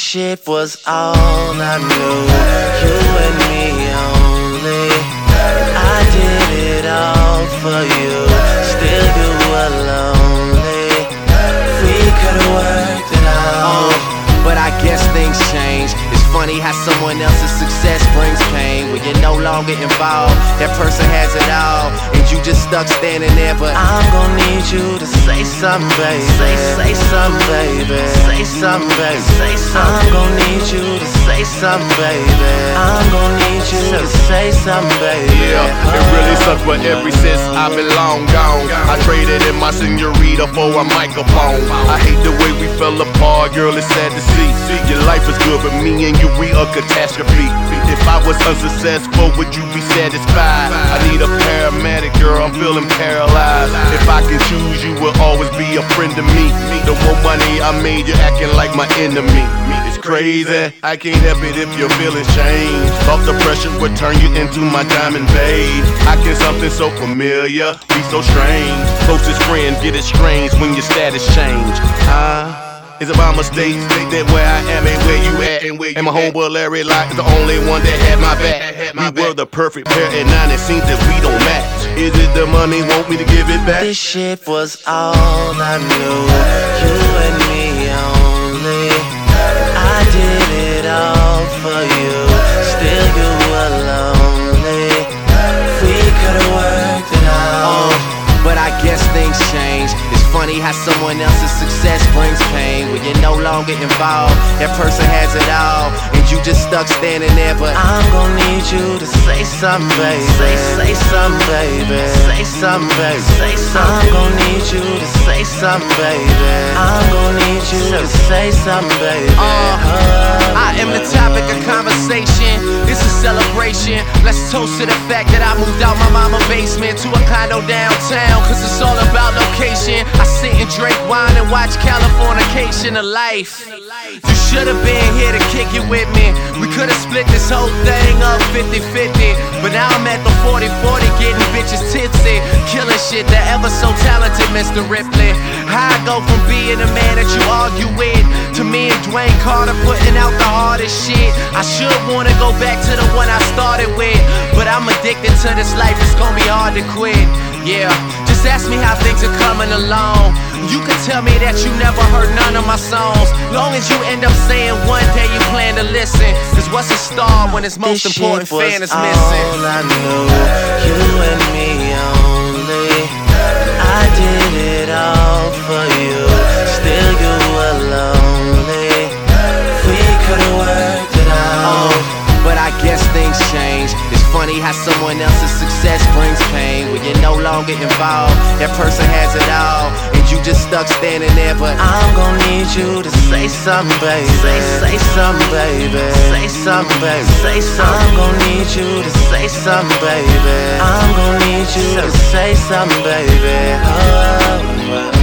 shit was all I knew. You and me only. I did it all for you. Still you were lonely. We could've worked it out. But I guess things change. It's funny how someone else's success brings pain. When you're no longer involved, that person has it all, and you just stuck standing there. But I'm gon' need you to say something, baby. Say something, baby. Say something, baby. Say something. I'm gon' need you to say something, baby. I'm gon' need you to say something, baby. Yeah, it really sucks, but ever since I've been long gone, I traded in my senorita for a microphone. I hate the way we fell apart, girl, it's sad to see. Your life is good, but me and you, we a catastrophe. If I was unsuccessful, would you be satisfied? I need a paramedic, girl, I'm feeling paralyzed. If I can choose, you will always be a friend to me. The more money I made, you're acting like my enemy. It's crazy, I can't help it if your feelings change. Off the pressure would turn you into my diamond babe. How can something so familiar be so strange? Closest friends get estranged when your status change. Is it my mistake that where I am ain't where you at? And my homeboy Larry Locke is the only one that had my back. We were the perfect pair, and now it seems that we don't match. Is it the money, want me to give it back? This shit was all I knew. You and me only. I did it all for you. Still you were lonely. We could've worked it out. But I guess things change. It's funny how someone else's success brings pain. When you're no longer involved, that person has it all, and you just stuck standing there. But I'm gon' need you to say something, baby. Say something, baby. Say something, baby. Say something. I'm gon' need you to say something, baby. I'm gon' need you to say something, baby. I am the topic of conversation. It's a celebration. Let's toast to the fact that I moved out my mama's basement to a condo downtown, cause it's all about location. I sit and drink wine and watch Californication of life. You should've been here to kick it with me. We could've split this whole thing up 50-50. But now I'm at the 40-40 getting bitches tipsy, killing shit, the ever so talented Mr. Ripley. How I go from being a man that you argue with to me and Dwayne Carter putting out the hardest shit. I should wanna go back to the one I started with, but I'm addicted to this life, it's gonna be hard to quit. Yeah, just ask me how things are coming along. You can tell me that you never heard none of my songs, long as you end up saying one day you plan to listen. Cause what's a star when its most important fan is missing? All I knew, you and me only. I did it all for you. Still you were lonely. We could've worked it out. But I guess things change. It's funny how someone else's success brings pain. When you're no longer involved, that person has it all, and you just stuck standing there. But I'm gon' need you to say something, baby. Say something, baby. Say something, baby. Say something. I'm gon' need you to say something, baby. I'm gon' need you to say something, baby.